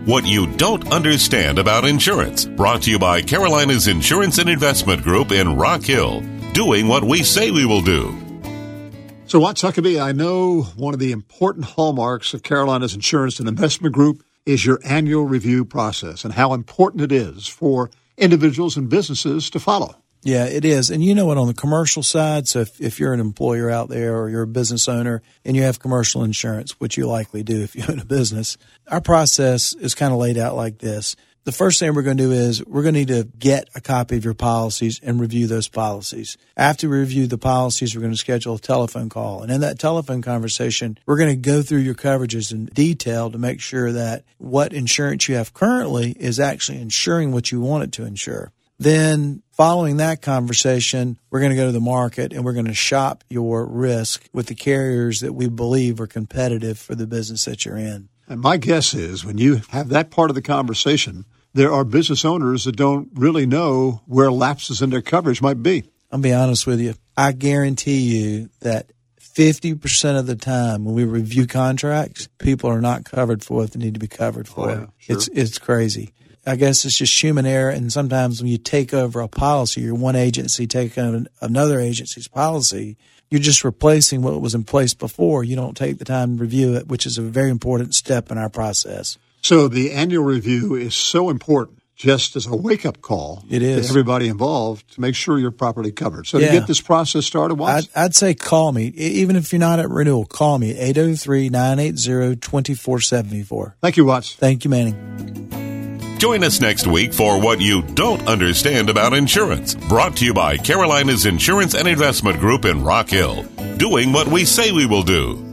What You Don't Understand About Insurance. Brought to you by Carolina's Insurance and Investment Group in Rock Hill. Doing what we say we will do. So, Watts Huckabee, I know one of the important hallmarks of Carolina's Insurance and Investment Group is your annual review process and how important it is for individuals and businesses to follow. Yeah, it is. And you know what, on the commercial side, so if you're an employer out there or you're a business owner and you have commercial insurance, which you likely do if you own a business, our process is kind of laid out like this. The first thing we're going to do is we're going to need to get a copy of your policies and review those policies. After we review the policies, we're going to schedule a telephone call. And in that telephone conversation, we're going to go through your coverages in detail to make sure that what insurance you have currently is actually insuring what you want it to insure. Then following that conversation, we're going to go to the market and we're going to shop your risk with the carriers that we believe are competitive for the business that you're in. And my guess is when you have that part of the conversation, there are business owners that don't really know where lapses in their coverage might be. I'll be honest with you. I guarantee you that 50% of the time when we review contracts, people are not covered for what they need to be covered for. Oh, yeah, sure. It's crazy. I guess it's just human error, and sometimes when you take over a policy, you're one agency taking over another agency's policy, you're just replacing what was in place before. You don't take the time to review it, which is a very important step in our process. So the annual review is so important, just as a wake-up call it is. to everybody involved to make sure you're properly covered. So to get this process started, I'd say call me. Even if you're not at renewal, call me at 803-980-2474. Thank you, Watts. Thank you, Manning. Join us next week for What You Don't Understand About Insurance. Brought to you by Carolina's Insurance and Investment Group in Rock Hill. Doing what we say we will do.